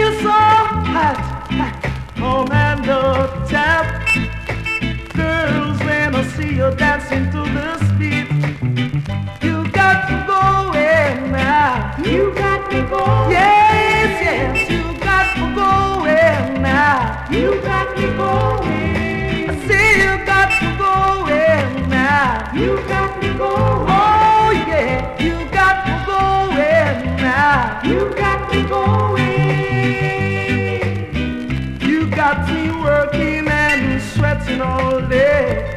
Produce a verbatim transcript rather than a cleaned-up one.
feel so hot, hot. Home and the tap. Girls, when I see you dancing to this beat, you got to go in now. You got me going. Yes, yes, you got to go in now. You got me going. I see you got to go in now. You got me going. Oh yeah, you got to go in now. You got me going. You got me working and sweating all day.